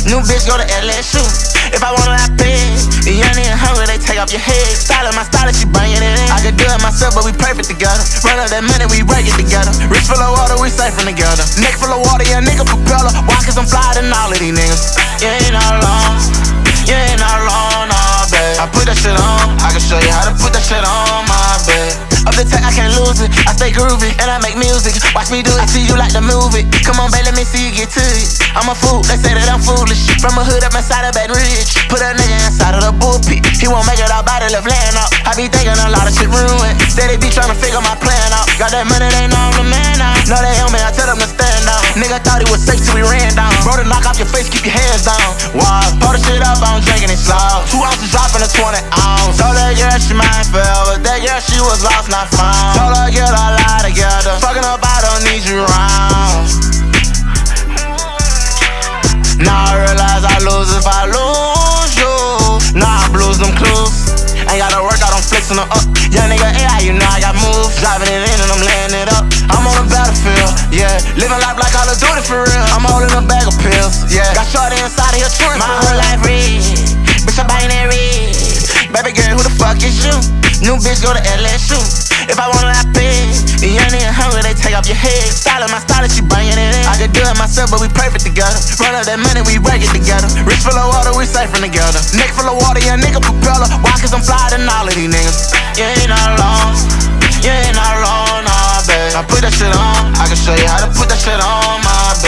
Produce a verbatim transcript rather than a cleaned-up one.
New bitch go to L S U. If I want it, I pay it. The young nigga hungry, they take off your head. Style my style, she bringing it in. I could do it myself, but we perfect together. Run up that money, we work it together. Wrist full of water, we safe from together. Neck full of water, yeah, nigga propeller. Why cause I'm flyer than all of these niggas. You ain't not alone, you ain't not alone, nah, babe. I put that shit on, I can show you how to put that shit on, my babe. Up the tech, I can't lose it. I stay groovy, and I make music. Watch me do it, I see you like the movie. Come on, babe, let me see you get to it. I'm a fool, they say that I'm foolish. From a hood up inside of Baton Rouge. Put a nigga inside of the bullpit. He won't make it out by the left land out. I be thinking a lot of shit ruined. Steady be trying to figure my plan out. Got that money, they know I'm the man now. Know they on me, I tell them to stand down. Nigga thought he was safe till we ran down. Bro, to knock off your face, keep your hands down. Wow, pour the shit up, I'm drinking it slow. Two ounces dropping a twenty ounce. Told her girl she mine forever. That girl she was lost, not found. Told her get our lie together. Fucking up, I don't need you around. Now I realize I lose if I lose you. Now I blues them clues. Ain't gotta work out, I'm flexing them up. Young nigga A I, you know I got moves. Driving it in and I'm laying it up. I'm on the battlefield, yeah. Living life like Call of Duty for real. I'm holding a bag of pills, yeah. Got shorty inside of your trunk. My whole life red, bitch I'm buying that red. Baby girl, who the fuck is you? New bitch go to L S U. If I want it, I pay it. The young nigga hungry, they take off your head. Style my style, she bringing it in. I could do it myself, but we perfect together. Run up that money, we work it together. Wrist full of water, we safe from together. Neck full of water, yeah, nigga propeller. Why cause I'm flyer than all of these niggas. You ain't not alone, you ain't not alone, nah, babe. I put that shit on, I can show you how to put that shit on, my babe.